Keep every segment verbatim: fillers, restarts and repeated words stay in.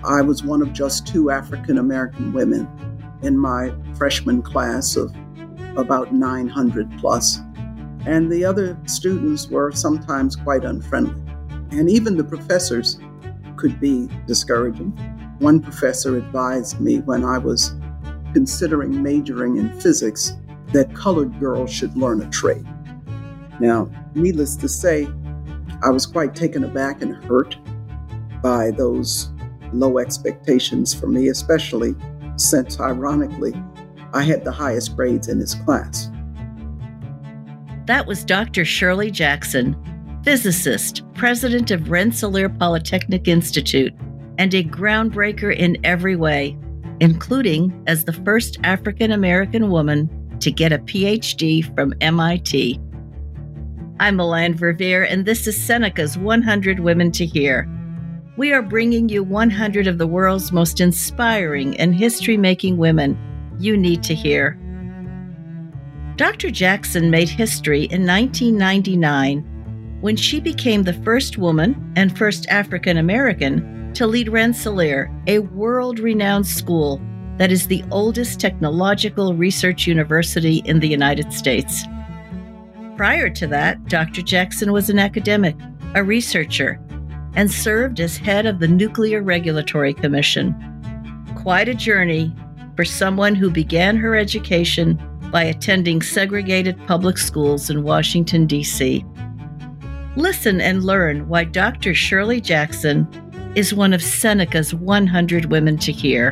I was one of just two African American women in my freshman class of about nine hundred plus. And the other students were sometimes quite unfriendly. And even the professors could be discouraging. One professor advised me when I was considering majoring in physics that colored girls should learn a trade. Now, needless to say, I was quite taken aback and hurt by those low expectations for me, especially since, ironically, I had the highest grades in his class. That was Doctor Shirley Jackson, physicist, president of Rensselaer Polytechnic Institute, and a groundbreaker in every way, including as the first African-American woman to get a P H D from M I T. I'm Melanne Verveer, and this is Seneca's one hundred Women to Hear. We are bringing you one hundred of the world's most inspiring and history-making women you need to hear. Doctor Jackson made history in nineteen ninety-nine when she became the first woman and first African-American to lead Rensselaer, a world-renowned school that is the oldest technological research university in the United States. Prior to that, Doctor Jackson was an academic, a researcher, and served as head of the Nuclear Regulatory Commission. Quite a journey for someone who began her education by attending segregated public schools in Washington, D C Listen and learn why Doctor Shirley Jackson is one of Seneca's one hundred Women to Hear.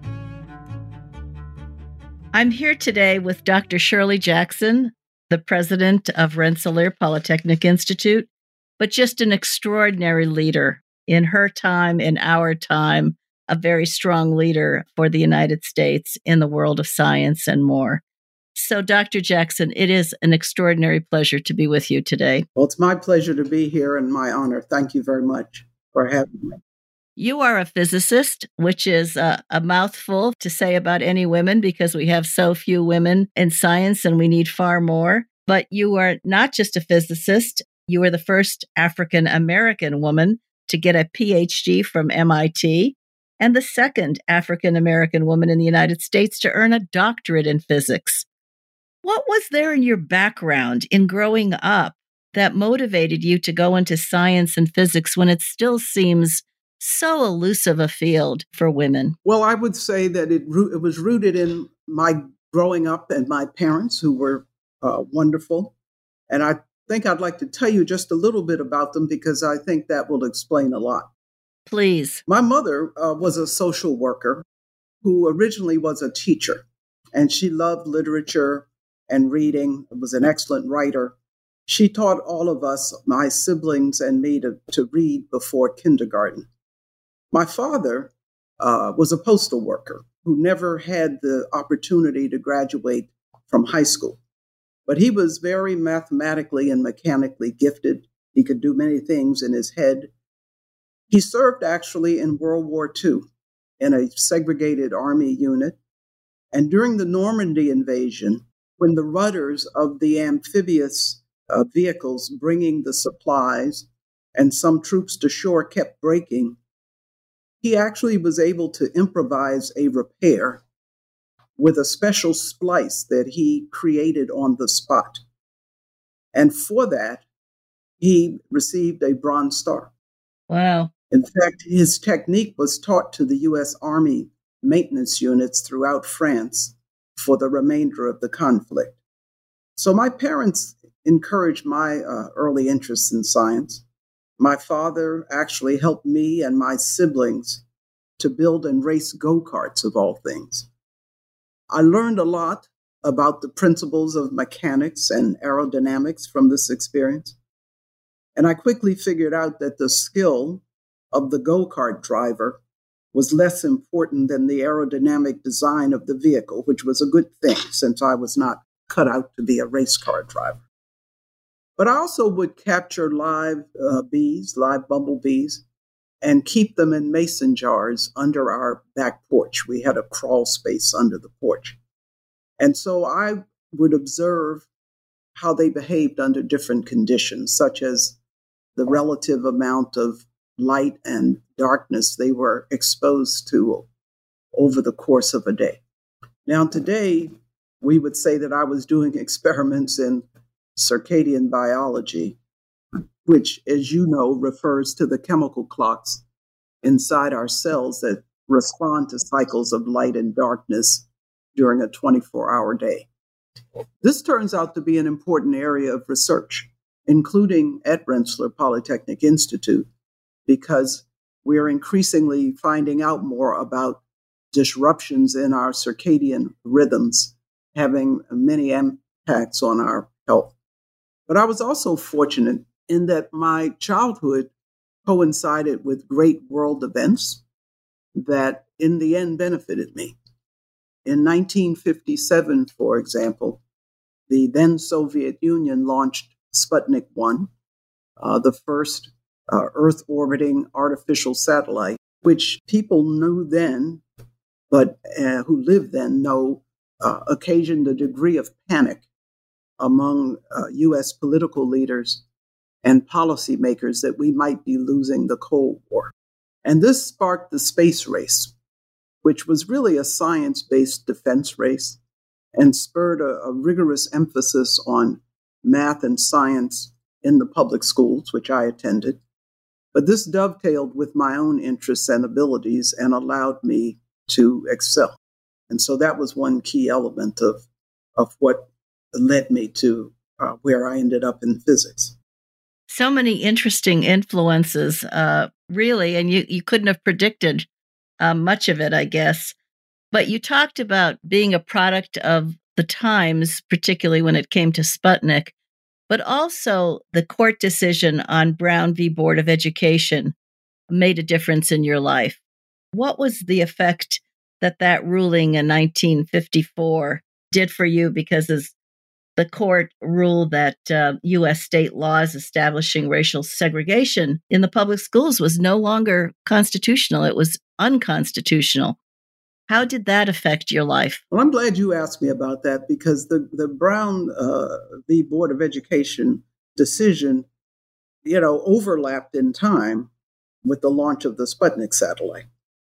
I'm here today with Doctor Shirley Jackson, the president of Rensselaer Polytechnic Institute, but just an extraordinary leader in her time, in our time, a very strong leader for the United States in the world of science and more. So, Doctor Jackson, it is an extraordinary pleasure to be with you today. Well, it's my pleasure to be here and my honor. Thank you very much for having me. You are a physicist, which is a, a mouthful to say about any women because we have so few women in science and we need far more. But you are not just a physicist. You were the first African-American woman to get a P H D from M I T and the second African-American woman in the United States to earn a doctorate in physics. What was there in your background in growing up that motivated you to go into science and physics when it still seems so elusive a field for women? Well, I would say that it, it was rooted in my growing up and my parents, who were uh, wonderful. And I think I'd like to tell you just a little bit about them because I think that will explain a lot. Please. My mother uh, was a social worker who originally was a teacher, and she loved literature and reading, was an excellent writer. She taught all of us, my siblings and me, to, to read before kindergarten. My father uh, was a postal worker who never had the opportunity to graduate from high school. But he was very mathematically and mechanically gifted. He could do many things in his head. He served actually in World War Two in a segregated army unit. And during the Normandy invasion, when the rudders of the amphibious uh, vehicles bringing the supplies and some troops to shore kept breaking, he actually was able to improvise a repair with a special splice that he created on the spot. And for that, he received a Bronze Star. Wow. In fact, his technique was taught to the U S Army maintenance units throughout France for the remainder of the conflict. So my parents encouraged my uh, early interest in science. My father actually helped me and my siblings to build and race go-karts, of all things. I learned a lot about the principles of mechanics and aerodynamics from this experience. And I quickly figured out that the skill of the go-kart driver was less important than the aerodynamic design of the vehicle, which was a good thing since I was not cut out to be a race car driver. But I also would capture live uh, bees, live bumblebees, and keep them in mason jars under our back porch. We had a crawl space under the porch. And so I would observe how they behaved under different conditions, such as the relative amount of light and darkness they were exposed to over the course of a day. Now, today, we would say that I was doing experiments in circadian biology, which, as you know, refers to the chemical clocks inside our cells that respond to cycles of light and darkness during a twenty-four hour day. This turns out to be an important area of research, including at Rensselaer Polytechnic Institute, because we are increasingly finding out more about disruptions in our circadian rhythms having many impacts on our health. But I was also fortunate in that my childhood coincided with great world events that in the end benefited me. In nineteen fifty-seven, for example, the then Soviet Union launched Sputnik one, uh, the first uh, Earth-orbiting artificial satellite, which people knew then, but uh, who lived then know, uh, occasioned a degree of panic among uh, U S political leaders and policymakers that we might be losing the Cold War. And this sparked the space race, which was really a science-based defense race and spurred a, a rigorous emphasis on math and science in the public schools, which I attended. But this dovetailed with my own interests and abilities and allowed me to excel. And so that was one key element of, of what led me to uh, where I ended up in physics. So many interesting influences, uh, really, and you, you couldn't have predicted uh, much of it, I guess. But you talked about being a product of the times, particularly when it came to Sputnik, but also the court decision on Brown v. Board of Education made a difference in your life. What was the effect that that ruling in nineteen fifty-four did for you? Because as the court ruled that uh, U S state laws establishing racial segregation in the public schools was no longer constitutional. It was unconstitutional. How did that affect your life? Well, I'm glad you asked me about that because the, the Brown uh, v. Board of Education decision, you know, overlapped in time with the launch of the Sputnik satellite.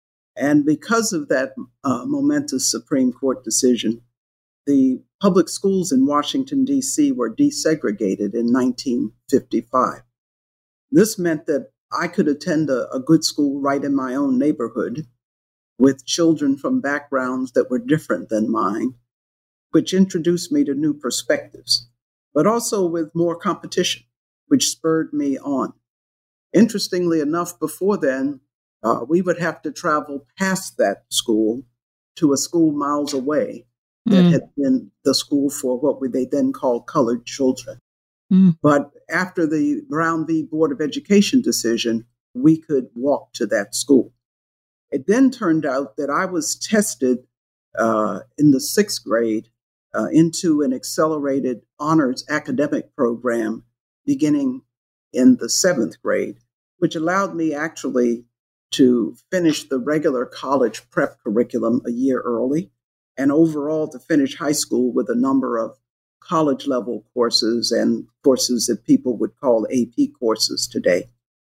And because of that uh, momentous Supreme Court decision, the public schools in Washington, D C were desegregated in nineteen fifty-five. This meant that I could attend a, a good school right in my own neighborhood with children from backgrounds that were different than mine, which introduced me to new perspectives, but also with more competition, which spurred me on. Interestingly enough, before then, uh, we would have to travel past that school to a school miles away that mm. had been the school for what they then called colored children. Mm. But after the Brown v. Board of Education decision, we could walk to that school. It then turned out that I was tested uh, in the sixth grade uh, into an accelerated honors academic program beginning in the seventh grade, which allowed me actually to finish the regular college prep curriculum a year early and overall to finish high school with a number of college level courses and courses that people would call A P courses today.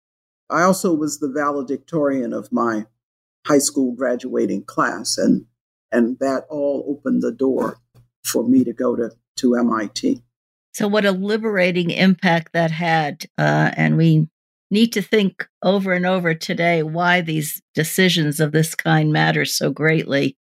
I also was the valedictorian of my high school graduating class, and and that all opened the door for me to go to, to M I T. So what a liberating impact that had, uh, and we need to think over and over today why these decisions of this kind matter so greatly.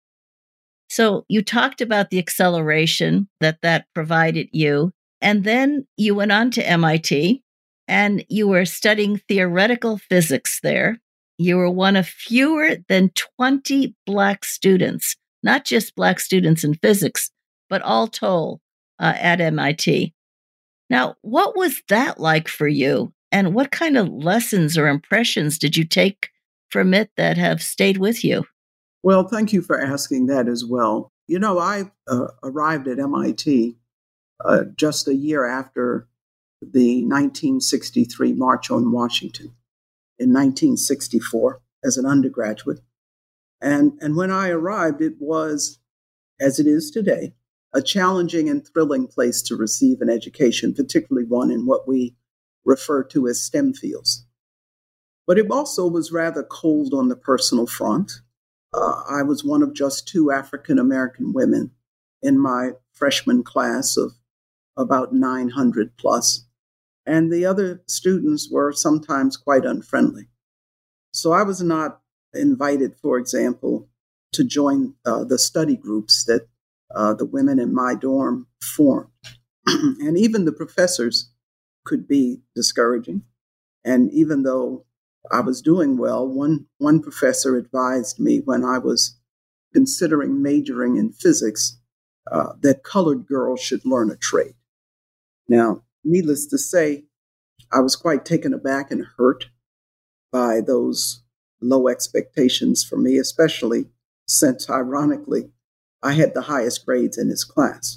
So you talked about the acceleration that that provided you, and then you went on to M I T, and you were studying theoretical physics there. You were one of fewer than twenty Black students, not just Black students in physics, but all told uh, at M I T. Now, what was that like for you? And what kind of lessons or impressions did you take from it that have stayed with you? Well, thank you for asking that as well. You know, I uh, arrived at M I T uh, just a year after the nineteen sixty-three March on Washington in nineteen sixty-four as an undergraduate. And, and when I arrived, it was, as it is today, a challenging and thrilling place to receive an education, particularly one in what we refer to as STEM fields. But it also was rather cold on the personal front. Uh, I was one of just two African American women in my freshman class of about nine hundred plus, and the other students were sometimes quite unfriendly. So I was not invited, for example, to join uh, the study groups that uh, the women in my dorm formed. And even the professors could be discouraging. And even though I was doing well, one, one professor advised me when I was considering majoring in physics uh, that colored girls should learn a trade. Now, needless to say, I was quite taken aback and hurt by those low expectations for me, especially since, ironically, I had the highest grades in his class.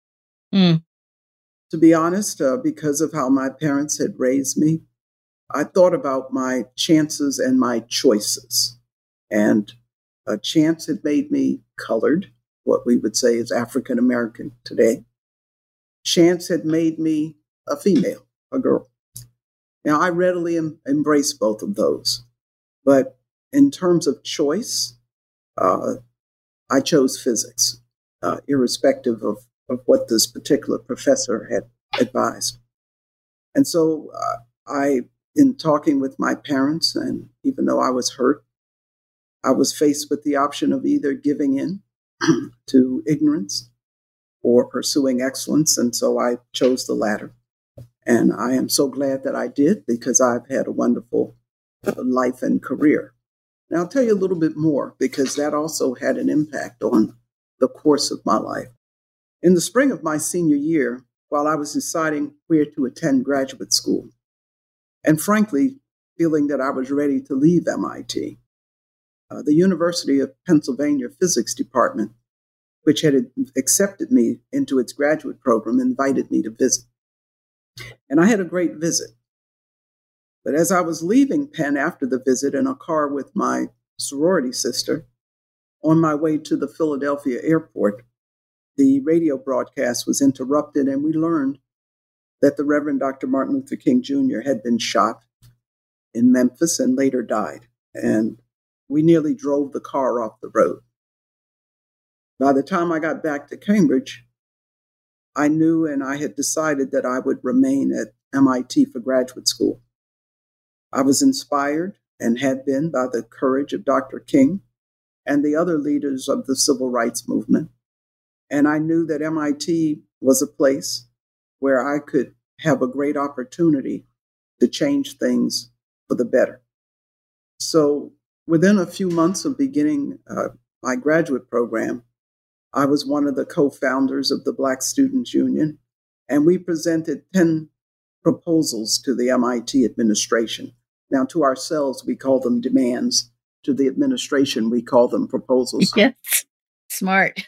Mm. To be honest, uh, because of how my parents had raised me, I thought about my chances and my choices. And a chance had made me colored, what we would say is African American today. Chance had made me a female, a girl. Now, I readily em- embrace both of those. But in terms of choice, uh, I chose physics, uh, irrespective of, of what this particular professor had advised. And so uh, I, in talking with my parents, and even though I was hurt, I was faced with the option of either giving in to ignorance or pursuing excellence. And so I chose the latter. And I am so glad that I did, because I've had a wonderful life and career. Now, I'll tell you a little bit more, because that also had an impact on the course of my life. In the spring of my senior year, while I was deciding where to attend graduate school, and frankly, feeling that I was ready to leave M I T, uh, the University of Pennsylvania Physics Department, which had accepted me into its graduate program, invited me to visit. And I had a great visit. But as I was leaving Penn after the visit in a car with my sorority sister, on my way to the Philadelphia airport, the radio broadcast was interrupted, and we learned that the Reverend Doctor Martin Luther King Junior had been shot in Memphis and later died. And we nearly drove the car off the road. By the time I got back to Cambridge, I knew and I had decided that I would remain at M I T for graduate school. I was inspired and had been by the courage of Doctor King and the other leaders of the civil rights movement. And I knew that M I T was a place where I could have a great opportunity to change things for the better. So within a few months of beginning uh, my graduate program, I was one of the co-founders of the Black Students Union, and we presented ten proposals to the M I T administration. Now, to ourselves, we call them demands. To the administration, we call them proposals. Yes, smart.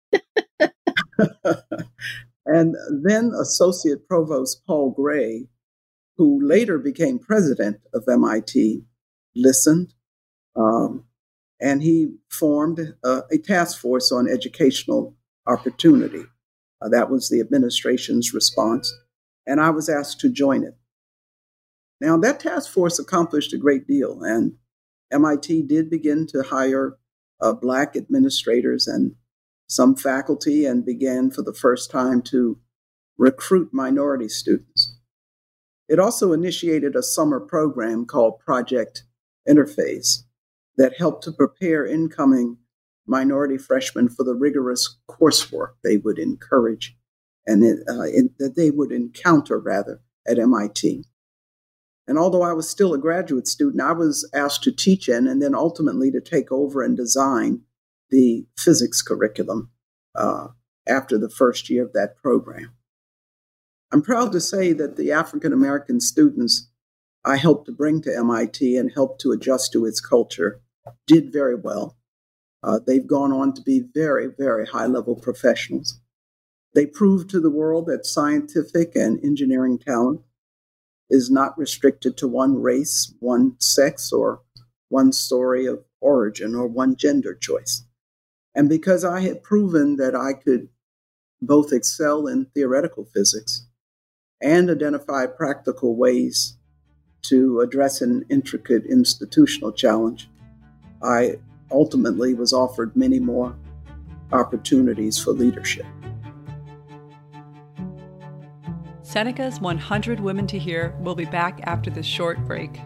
And then Associate Provost Paul Gray, who later became president of M I T, listened, um, and he formed uh, a task force on educational opportunity. Uh, that was the administration's response, and I was asked to join it. Now, that task force accomplished a great deal, and M I T did begin to hire uh, Black administrators and some faculty, and began for the first time to recruit minority students. It also initiated a summer program called Project Interface that helped to prepare incoming minority freshmen for the rigorous coursework they would encourage and it, uh, in, that they would encounter, rather, at M I T. And although I was still a graduate student, I was asked to teach in and then ultimately to take over and design the physics curriculum uh, after the first year of that program. I'm proud to say that the African American students I helped to bring to M I T and helped to adjust to its culture did very well. Uh, they've gone on to be very, very high-level professionals. They proved to the world that scientific and engineering talent is not restricted to one race, one sex, or one story of origin or one gender choice. And because I had proven that I could both excel in theoretical physics and identify practical ways to address an intricate institutional challenge, I ultimately was offered many more opportunities for leadership. Seneca's one hundred Women to Hear will be back after this short break.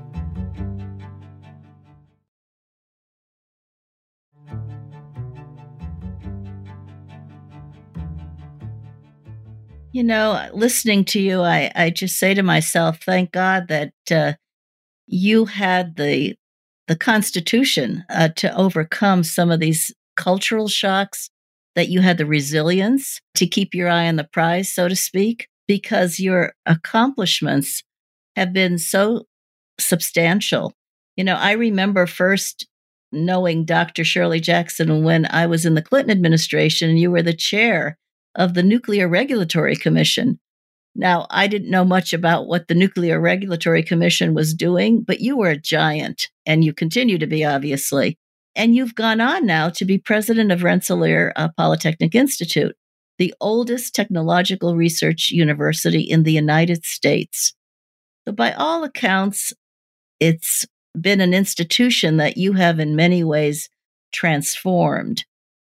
You know, listening to you, I, I just say to myself, thank God that uh, you had the the Constitution uh, to overcome some of these cultural shocks, that you had the resilience to keep your eye on the prize, so to speak, because your accomplishments have been so substantial. You know, I remember first knowing Doctor Shirley Jackson when I was in the Clinton administration, and you were the chair of the Nuclear Regulatory Commission. Now, I didn't know much about what the Nuclear Regulatory Commission was doing, but you were a giant, and you continue to be, obviously. And you've gone on now to be president of Rensselaer uh, Polytechnic Institute, the oldest technological research university in the United States. So by all accounts, it's been an institution that you have in many ways transformed.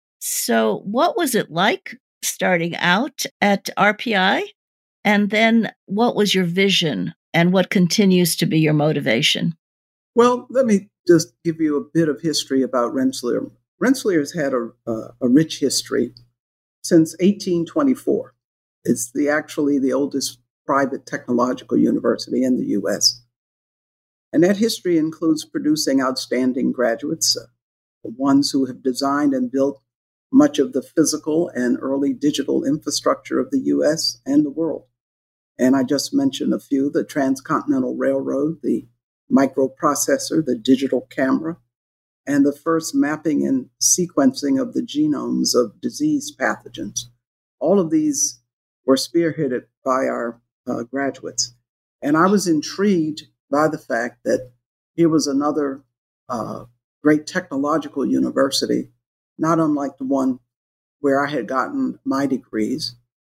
So what was it like starting out at R P I? And then what was your vision and what continues to be your motivation? Well, let me just give you a bit of history about Rensselaer. Rensselaer has had a, a, a rich history since eighteen twenty-four. It's the actually the oldest private technological university in the U S. And that history includes producing outstanding graduates, uh, ones who have designed and built much of the physical and early digital infrastructure of the U S and the world. And I just mentioned a few: the Transcontinental Railroad, the microprocessor, the digital camera, and the first mapping and sequencing of the genomes of disease pathogens. All of these were spearheaded by our uh, graduates. And I was intrigued by the fact that here was another uh, great technological university, not unlike the one where I had gotten my degrees.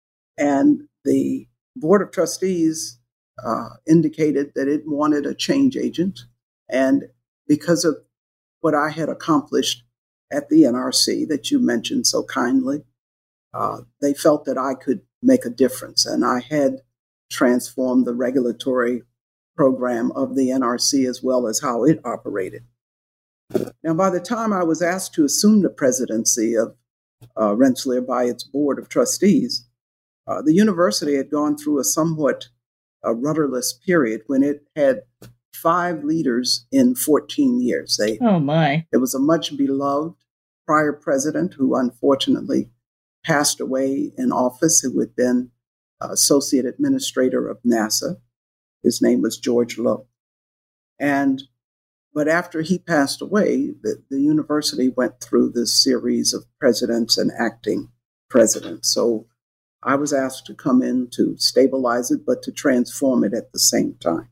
And the Board of Trustees uh, indicated that it wanted a change agent. And because of what I had accomplished at the N R C that you mentioned so kindly, uh, they felt that I could make a difference. And I had transformed the regulatory program of the N R C as well as how it operated. Now, by the time I was asked to assume the presidency of uh, Rensselaer by its Board of Trustees, uh, the university had gone through a somewhat uh, rudderless period when it had five leaders in fourteen years. They, oh, my. There was a much beloved prior president who unfortunately passed away in office, who had been uh, associate administrator of NASA. His name was George Lowe. And But after he passed away, the, the university went through this series of presidents and acting presidents. So I was asked to come in to stabilize it, but to transform it at the same time.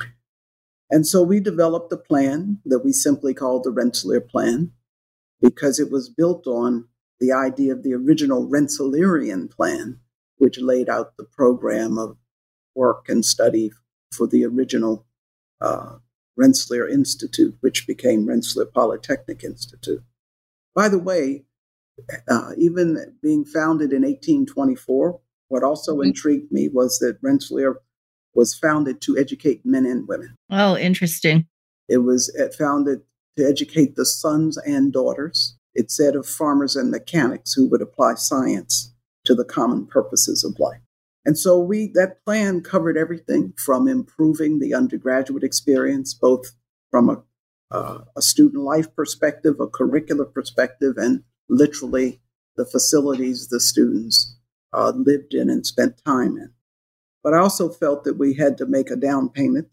And so we developed a plan that we simply called the Rensselaer Plan, because it was built on the idea of the original Rensselaerian Plan, which laid out the program of work and study for the original uh, Rensselaer Institute, which became Rensselaer Polytechnic Institute. By the way, uh, even being founded in eighteen twenty-four, what also mm-hmm. intrigued me was that Rensselaer was founded to educate men and women. Oh, interesting. It was founded to educate the sons and daughters, it said, of farmers and mechanics who would apply science to the common purposes of life. And so we that plan covered everything from improving the undergraduate experience, both from a, uh, a student life perspective, a curricular perspective, and literally the facilities the students uh, lived in and spent time in. But I also felt that we had to make a down payment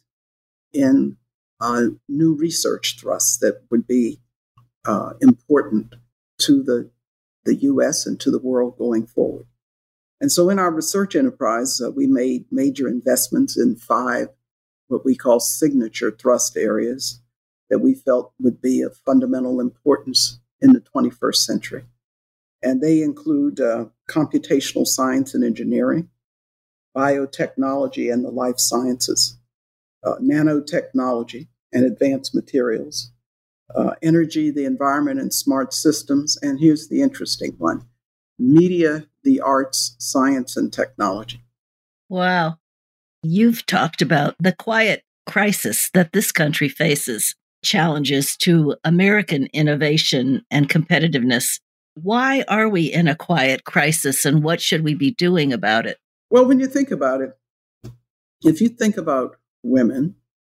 in uh, new research thrusts that would be uh, important to the, the U S and to the world going forward. And so in our research enterprise, uh, we made major investments in five what we call signature thrust areas that we felt would be of fundamental importance in the twenty-first century. And they include uh, computational science and engineering, biotechnology, and the life sciences. uh, nanotechnology and advanced materials, uh, energy, the environment, and smart systems. And here's the interesting one: media, the arts, science, and technology. Wow. You've talked about the quiet crisis that this country faces, challenges to American innovation and competitiveness. Why are we in a quiet crisis, and what should we be doing about it? Well, when you think about it, if you think about women,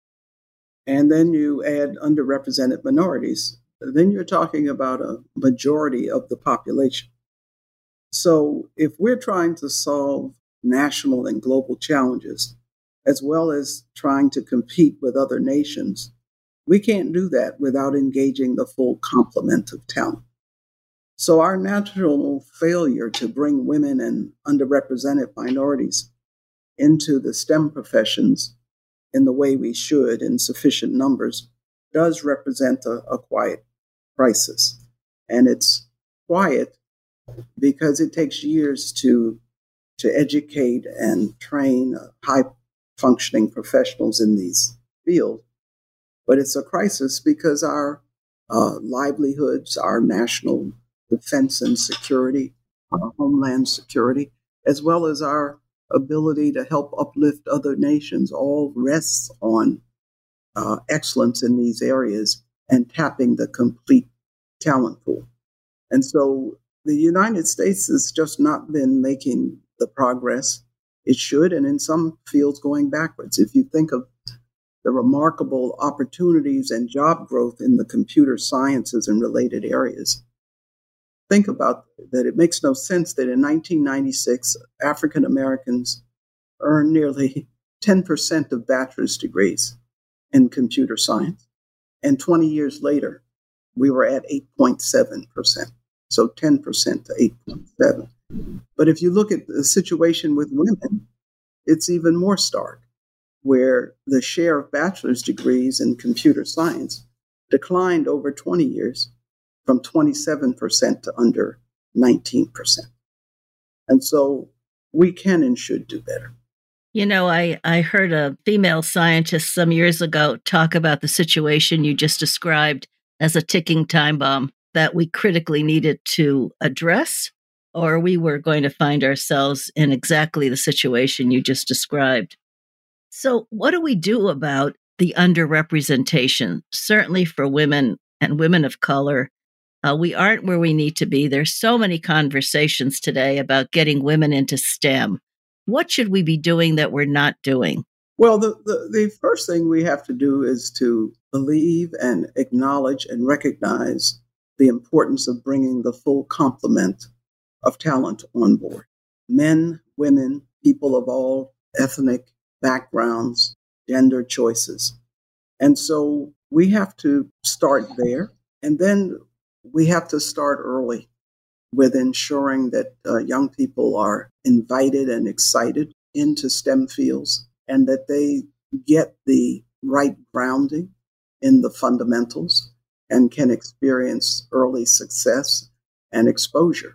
and then you add underrepresented minorities, then you're talking about a majority of the population. So if we're trying to solve national and global challenges, as well as trying to compete with other nations, we can't do that without engaging the full complement of talent. So our natural failure to bring women and underrepresented minorities into the STEM professions in the way we should in sufficient numbers does represent a, a quiet crisis. And it's quiet because it takes years to, to educate and train high-functioning professionals in these fields. But it's a crisis because our uh, livelihoods, our national defense and security, our homeland security, as well as our ability to help uplift other nations, all rests on uh, excellence in these areas and tapping the complete talent pool. And so the United States has just not been making the progress it should, and in some fields going backwards. If you think of the remarkable opportunities and job growth in the computer sciences and related areas, think about that. It makes no sense that in nineteen ninety-six, African Americans earned nearly ten percent of bachelor's degrees in computer science. And twenty years later, we were at eight point seven percent. So ten percent to eight point seven. But if you look at the situation with women, it's even more stark, where the share of bachelor's degrees in computer science declined over twenty years from twenty-seven percent to under nineteen percent. And so we can and should do better. You know, I, I heard a female scientist some years ago talk about the situation you just described as a ticking time bomb that we critically needed to address, or we were going to find ourselves in exactly the situation you just described. So what do we do about the underrepresentation, certainly for women and women of color? Uh, we aren't where we need to be. There's so many conversations today about getting women into STEM. What should we be doing that we're not doing? Well, the, the, the first thing we have to do is to believe and acknowledge and recognize the importance of bringing the full complement of talent on board. Men, women, people of all ethnic backgrounds, gender choices. And so we have to start there. And then we have to start early with ensuring that uh, young people are invited and excited into STEM fields and that they get the right grounding in the fundamentals and can experience early success and exposure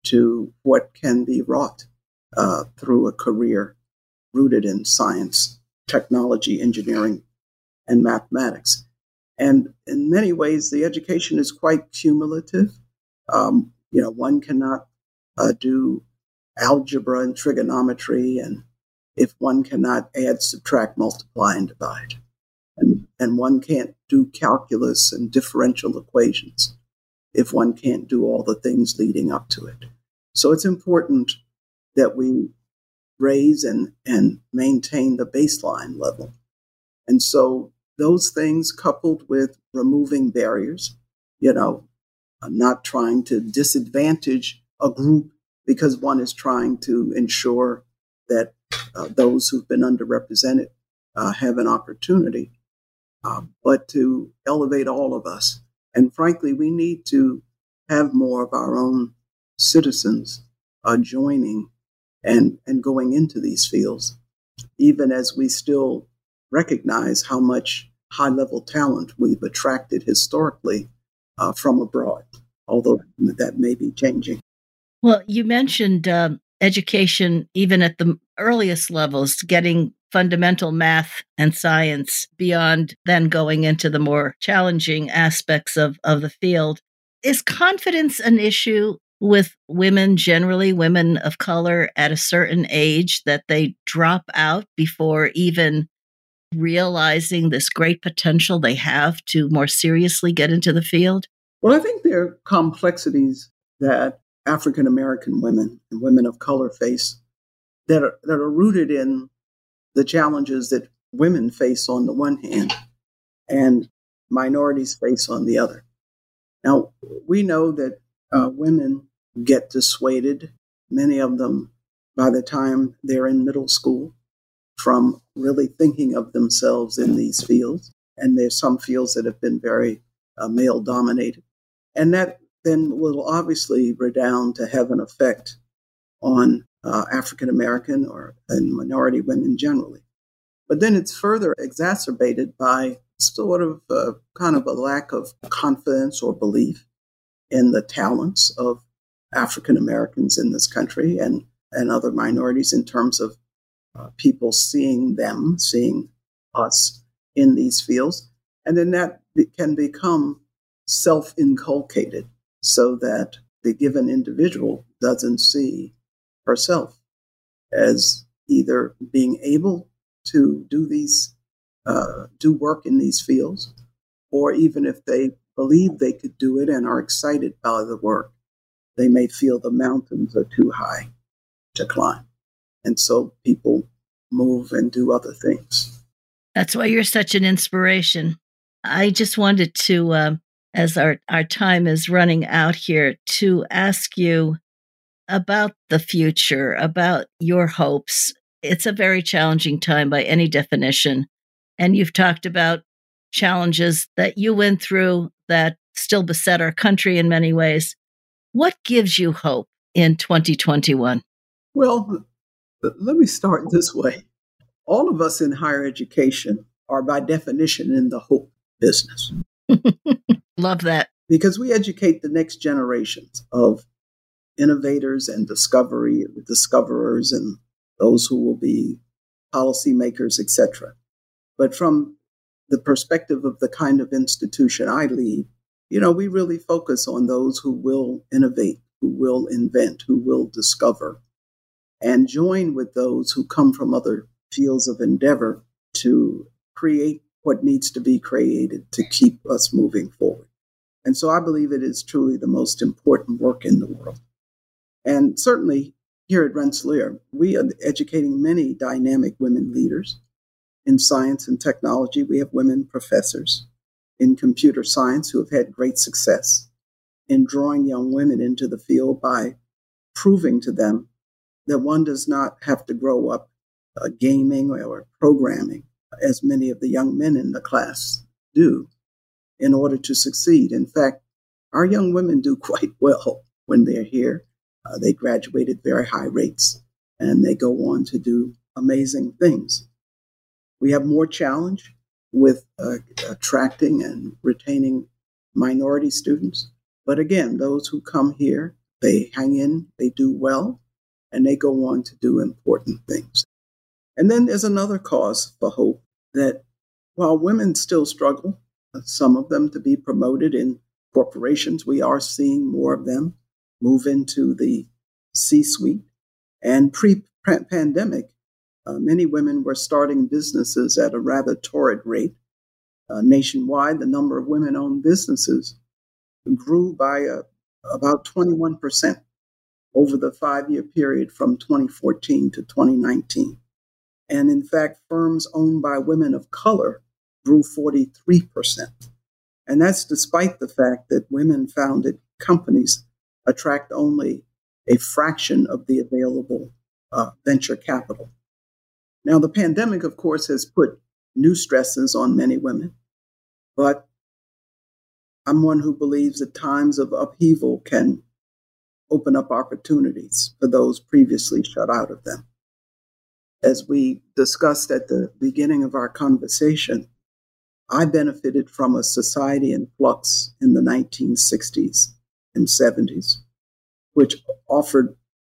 to what can be wrought uh, through a career rooted in science, technology, engineering, and mathematics. And in many ways, the education is quite cumulative. Um, you know, one cannot uh, do algebra and trigonometry, and if one cannot add, subtract, multiply, and divide. And, and one can't do calculus and differential equations if one can't do all the things leading up to it. So it's important that we raise and, and maintain the baseline level. And so those things, coupled with removing barriers, you know, not trying to disadvantage a group because one is trying to ensure that uh, those who've been underrepresented uh, have an opportunity, uh, but to elevate all of us. And frankly, we need to have more of our own citizens uh, joining and, and going into these fields, even as we still recognize how much high-level talent we've attracted historically uh, from abroad, although that may be changing. Well, you mentioned um, education, even at the earliest levels, getting fundamental math and science beyond then going into the more challenging aspects of, of the field. Is confidence an issue with women generally, women of color at a certain age, that they drop out before even realizing this great potential they have to more seriously get into the field? Well, I think there are complexities that African American women and women of color face that are, that are rooted in the challenges that women face on the one hand and minorities face on the other. Now, we know that uh, women get dissuaded, many of them by the time they're in middle school, from really thinking of themselves in these fields. And there's some fields that have been very uh, male dominated. And that then will obviously redound to have an effect on uh, African American or and minority women generally. But then it's further exacerbated by sort of uh, kind of a lack of confidence or belief in the talents of African Americans in this country and, and other minorities in terms of uh, people seeing them, seeing us in these fields. And then that can become self-inculcated so that the given individual doesn't see herself as either being able to do these, uh, do work in these fields, or even if they believe they could do it and are excited by the work, they may feel the mountains are too high to climb. And so people move and do other things. That's why you're such an inspiration. I just wanted to, uh, as our, our time is running out here, to ask you about the future, about your hopes. It's a very challenging time by any definition. And you've talked about challenges that you went through that still beset our country in many ways. What gives you hope in twenty twenty-one? Well, let me start this way. All of us in higher education are by definition in the hope business. Love that. Because we educate the next generations of innovators and discovery, discoverers, and those who will be policymakers, et cetera. But from the perspective of the kind of institution I lead, you know, we really focus on those who will innovate, who will invent, who will discover, and join with those who come from other fields of endeavor to create what needs to be created to keep us moving forward. And so I believe it is truly the most important work in the world. And certainly here at Rensselaer, we are educating many dynamic women leaders in science and technology. We have women professors in computer science who have had great success in drawing young women into the field by proving to them that one does not have to grow up uh, gaming or programming, as many of the young men in the class do, in order to succeed. In fact, our young women do quite well when they're here. Uh, they graduate at very high rates, and they go on to do amazing things. We have more challenge with uh, attracting and retaining minority students. But again, those who come here, they hang in, they do well, and they go on to do important things. And then there's another cause for hope that while women still struggle, some of them to be promoted in corporations, we are seeing more of them move into the C-suite. And pre-pandemic, uh, many women were starting businesses at a rather torrid rate. Uh, nationwide, the number of women-owned businesses grew by uh, about twenty-one percent over the five-year period from twenty fourteen to twenty nineteen. And in fact, firms owned by women of color grew forty-three percent. And that's despite the fact that women-founded companies attract only a fraction of the available uh, venture capital. Now, the pandemic, of course, has put new stresses on many women, but I'm one who believes that times of upheaval can open up opportunities for those previously shut out of them. As we discussed at the beginning of our conversation, I benefited from a society in flux in the nineteen sixties and seventies, which offered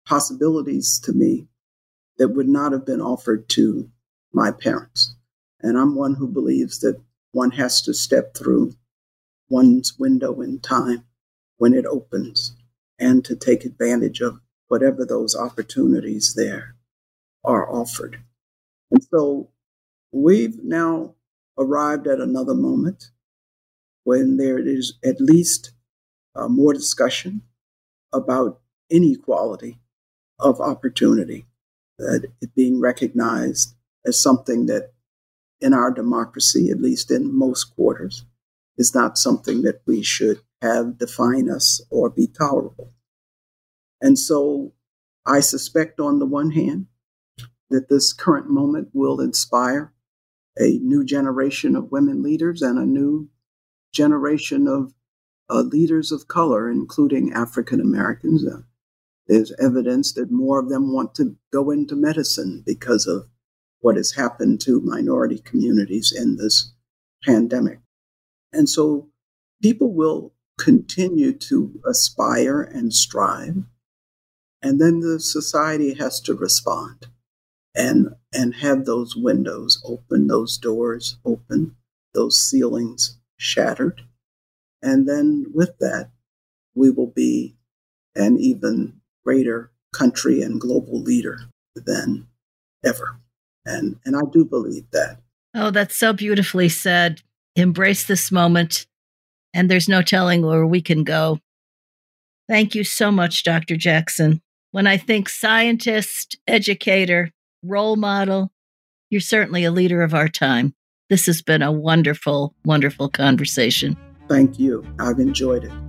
possibilities to me that would not have been offered to my parents. And I'm one who believes that one has to step through one's window in time when it opens and to take advantage of whatever those opportunities there are offered. And so we've now arrived at another moment when there is at least uh, more discussion about inequality of opportunity, that it being recognized as something that in our democracy, at least in most quarters, is not something that we should have define us or be tolerable. And so I suspect on the one hand that this current moment will inspire a new generation of women leaders and a new generation of uh, leaders of color, including African Americans. Uh, there's evidence that more of them want to go into medicine because of what has happened to minority communities in this pandemic. And so people will continue to aspire and strive, and then the society has to respond and and have those windows open, those doors open, those ceilings shattered. And then with that, we will be an even greater country and global leader than ever. And and I do believe that. Oh, that's so beautifully said. Embrace this moment, and there's no telling where we can go. Thank you so much, Doctor Jackson. When I think scientist, educator, role model, you're certainly a leader of our time. This has been a wonderful, wonderful conversation. Thank you. I've enjoyed it.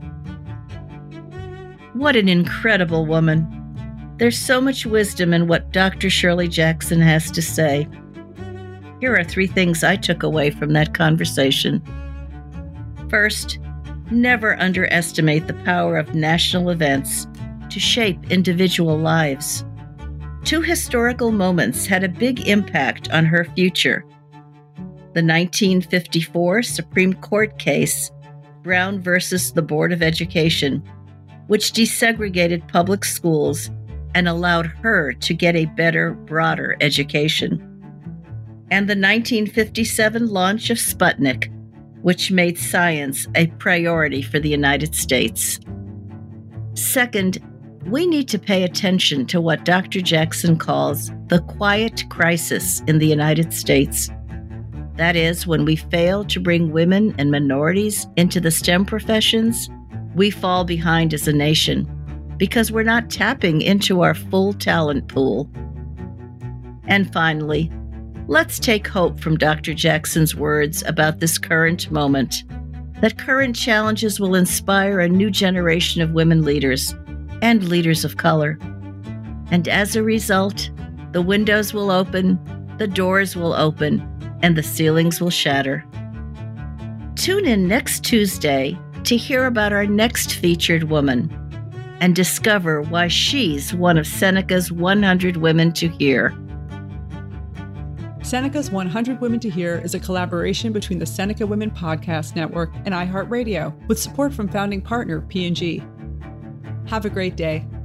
What an incredible woman. There's so much wisdom in what Doctor Shirley Jackson has to say. Here are three things I took away from that conversation. First, never underestimate the power of national events to shape individual lives. Two historical moments had a big impact on her future. The nineteen fifty-four Supreme Court case, Brown versus the Board of Education, which desegregated public schools and allowed her to get a better, broader education. And the nineteen fifty-seven launch of Sputnik, which made science a priority for the United States. Second, we need to pay attention to what Doctor Jackson calls the quiet crisis in the United States. That is, when we fail to bring women and minorities into the STEM professions, we fall behind as a nation because we're not tapping into our full talent pool. And finally, let's take hope from Doctor Jackson's words about this current moment, that current challenges will inspire a new generation of women leaders and leaders of color. And as a result, the windows will open, the doors will open, and the ceilings will shatter. Tune in next Tuesday to hear about our next featured woman and discover why she's one of Seneca's one hundred Women to Hear. Seneca's one hundred Women to Hear is a collaboration between the Seneca Women Podcast Network and iHeartRadio, with support from founding partner P and G. Have a great day.